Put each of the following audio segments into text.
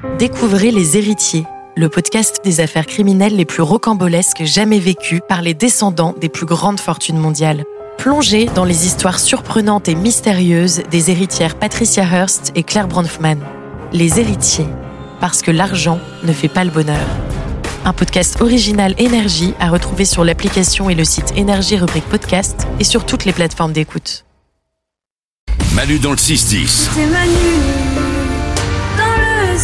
Découvrez Les Héritiers, le podcast des affaires criminelles les plus rocambolesques jamais vécues par les descendants des plus grandes fortunes mondiales. Plongez dans les histoires surprenantes et mystérieuses des héritières Patricia Hearst et Claire Bronfman. Les Héritiers, parce que l'argent ne fait pas le bonheur. Un podcast original Énergie à retrouver sur l'application et le site Énergie rubrique podcast et sur toutes les plateformes d'écoute. Manu dans le 6-10. C'est Manu dans le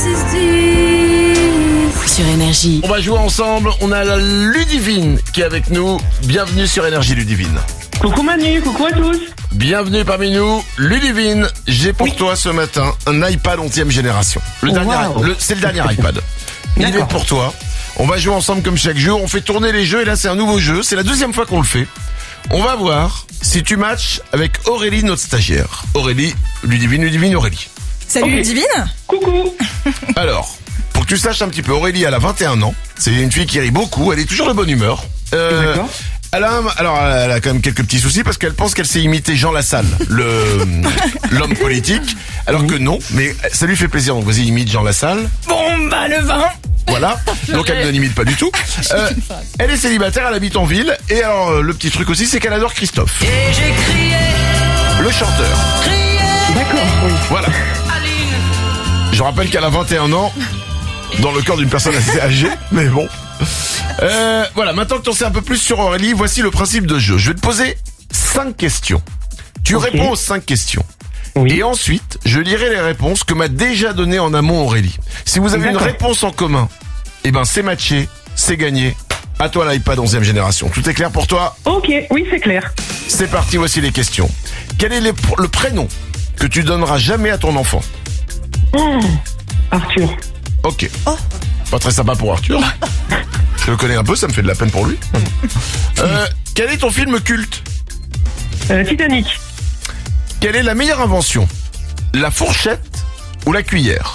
6-10. Sur Énergie. On va jouer ensemble, on a la Ludivine qui est avec nous. Bienvenue sur Énergie, Ludivine. Coucou Manu, coucou à tous. Bienvenue parmi nous. Ludivine, j'ai pour toi ce matin un iPad 11e génération. C'est le dernier iPad. Il est pour toi. On va jouer ensemble comme chaque jour. On fait tourner les jeux et là c'est un nouveau jeu. C'est la deuxième fois qu'on le fait. On va voir si tu matches avec Aurélie, notre stagiaire. Aurélie, Ludivine, Aurélie. Salut Ludivine. Coucou. Alors, pour que tu saches un petit peu, Aurélie, elle a 21 ans. C'est une fille qui rit beaucoup. Elle est toujours de bonne humeur. D'accord. Elle a quand même quelques petits soucis parce qu'elle pense qu'elle sait imiter Jean Lassalle, l'homme politique, alors que non, mais ça lui fait plaisir, donc vas-y, imite Jean Lassalle. Bon, bah le vin. Voilà, donc elle ne l'imite pas du tout. Elle est célibataire, elle habite en ville, et alors le petit truc aussi, c'est qu'elle adore Christophe. Et j'ai crié, Le chanteur. D'accord, oui. Voilà. Je rappelle qu'elle a 21 ans, dans le corps d'une personne assez âgée, mais bon. Voilà, maintenant que tu en sais un peu plus sur Aurélie, voici le principe de jeu. Je vais te poser 5 questions. Tu réponds aux 5 questions. Oui. Et ensuite, je lirai les réponses que m'a déjà données en amont Aurélie. Si vous avez une réponse en commun, eh ben c'est matché, c'est gagné. À toi l'iPad 11e génération. Tout est clair pour toi? Ok, oui c'est clair. C'est parti, voici les questions. Quel est le prénom que tu donneras jamais à ton enfant? Arthur. Ok. Pas très sympa pour Arthur. Je le connais un peu, ça me fait de la peine pour lui. Quel est ton film culte? Titanic. Quelle est la meilleure invention? La fourchette ou la cuillère?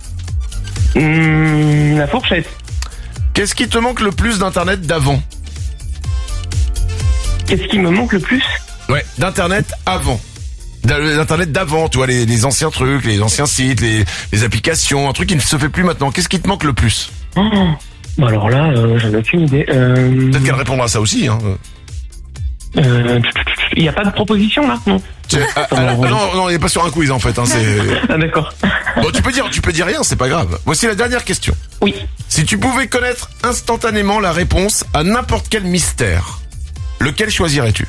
La fourchette. Qu'est-ce qui te manque le plus d'Internet d'avant? Qu'est-ce qui me manque le plus? Ouais, d'Internet avant. D'Internet d'avant, tu vois, les anciens trucs, les anciens sites, les applications, un truc qui ne se fait plus maintenant. Qu'est-ce qui te manque le plus? Bon alors là, j'en ai aucune idée. Peut-être qu'elle répondra à ça aussi, hein. Il n'y a pas de proposition là, non? Non, il n'est pas sur un quiz en fait, hein, c'est... Ah d'accord. Bon, tu peux dire rien, c'est pas grave. Voici la dernière question. Oui. Si tu pouvais connaître instantanément la réponse à n'importe quel mystère, lequel choisirais-tu?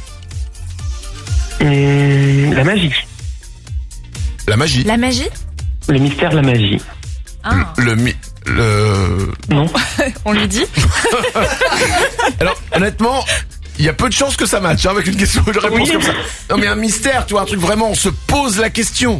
La magie. La magie. La magie? Le mystère de la magie. Ah. Non. On lui dit. Alors, honnêtement, il y a peu de chances que ça matche, hein, avec une question, une réponse comme ça. Non, mais un mystère, tu vois, un truc vraiment, on se pose la question.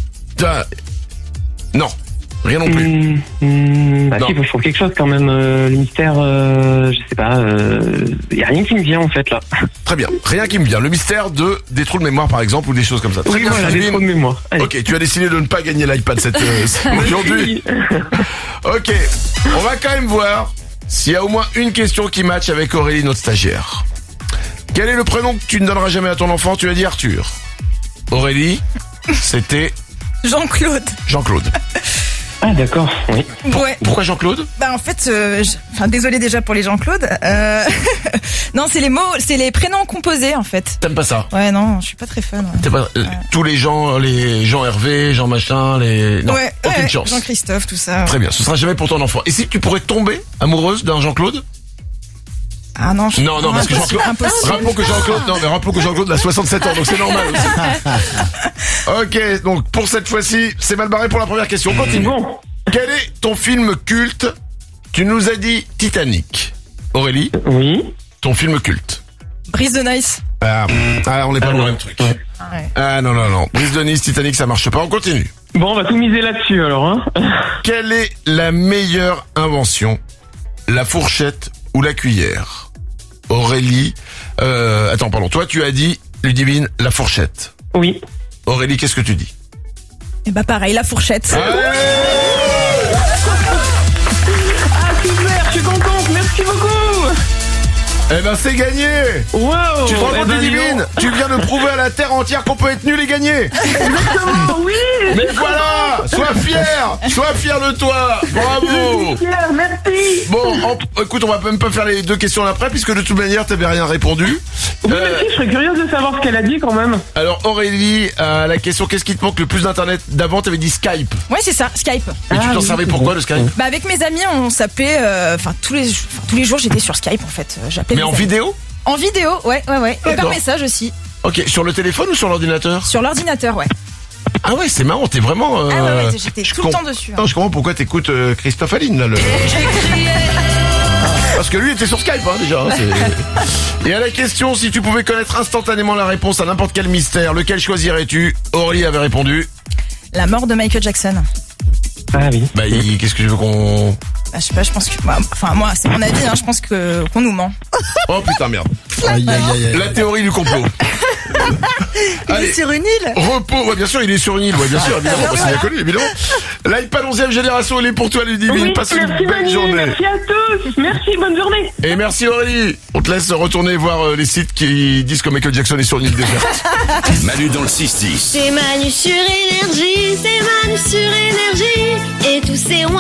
Non, rien non plus. Bah si, il faut quelque chose quand même. Le mystère, je sais pas. Il y a rien qui me vient en fait là. Très bien, rien qui me vient. Le mystère des trous de mémoire, par exemple, ou des choses comme ça. Très bien, voilà, des trous de mémoire. Allez. Ok, tu as décidé de ne pas gagner l'iPad aujourd'hui. Ok, on va quand même voir s'il y a au moins une question qui matche avec Aurélie, notre stagiaire. Quel est le prénom que tu ne donneras jamais à ton enfant? Tu as dit Arthur. Aurélie, c'était Jean-Claude. Jean-Claude. Ah d'accord, oui. Ouais. Pourquoi Jean-Claude? Bah en fait, désolé déjà pour les Jean-Claude. Non, c'est les mots, c'est les prénoms composés en fait. T'aimes pas ça? Ouais, non, je suis pas très fan. Ouais. T'aimes pas, tous les Jean Hervé, Jean machin, non, aucune chance. Jean-Christophe, tout ça. Très bien, ce sera jamais pour ton enfant. Et si tu pourrais tomber amoureuse d'un Jean-Claude? Ah non, non, parce que Jean-Claude, rappelons que Jean-Claude a 67 ans, donc c'est normal aussi. Ok, donc pour cette fois-ci, c'est mal barré pour la première question. On continue. Bon. Quel est ton film culte? Tu nous as dit Titanic. Aurélie? Oui. Ton film culte? Brise de Nice. Ah, on n'est pas dans le même truc. Ouais. Ah non. Brise de Nice, Titanic, ça marche pas. On continue. Bon, on va tout miser là-dessus alors, hein. Quelle est la meilleure invention? La fourchette ou la cuillère? Aurélie, toi tu as dit, Ludivine, la fourchette. Oui. Aurélie, qu'est-ce que tu dis? Et bah pareil, la fourchette. Ah super, je suis contente, merci beaucoup. Eh ben c'est gagné. Wow. Tu te rends compte, dis Ludivine? donc. Tu viens de prouver à la terre entière qu'on peut être nul et gagner. Exactement, oui. Mais voilà, sois fier de toi. Bravo. Pierre, merci. Bon, écoute, on va même pas faire les deux questions d'après puisque de toute manière t'avais rien répondu. Oui, merci, je serais curieuse de savoir ce qu'elle a dit quand même. Alors Aurélie, à la question qu'est-ce qui te manque le plus d'internet d'avant, t'avais dit Skype. Ouais, c'est ça, Skype. Et tu t'en servais pourquoi le Skype? Bah avec mes amis, on s'appelait, tous les jours j'étais sur Skype en fait. J'appelais Mais mes en amis. vidéo? En vidéo, ouais. Et par D'accord. message aussi. Ok, sur le téléphone ou sur l'ordinateur? Sur l'ordinateur, ouais. Ah ouais, c'est marrant, t'es vraiment... Ah ouais, j'étais je tout le temps dessus. Hein. Non, je comprends pourquoi t'écoutes Christophe Aline, là, Parce que lui était sur Skype, hein, déjà. Et à la question, si tu pouvais connaître instantanément la réponse à n'importe quel mystère, lequel choisirais-tu? Aurélie avait répondu. La mort de Michael Jackson. Ah oui. Bah, qu'est-ce que je veux qu'on... Bah, je sais pas, je pense que... moi, c'est mon avis, hein, je pense qu'on nous ment. Oh putain, merde. La théorie du complot. Allez, sur une île. repos, ouais, bien sûr, il est sur une île, ouais, bien sûr, évidemment, parce qu'il a connu, évidemment. L'iPad 11e génération, il est pour toi, Ludivine. Oui, Passe une merci belle Manu, journée. merci à tous. Merci, bonne journée. Et merci Aurélie. On te laisse retourner voir les sites qui disent que Michael Jackson est sur une île déserte. Manu dans le 6-10. C'est Manu sur énergie, c'est Manu sur énergie. Et tous ces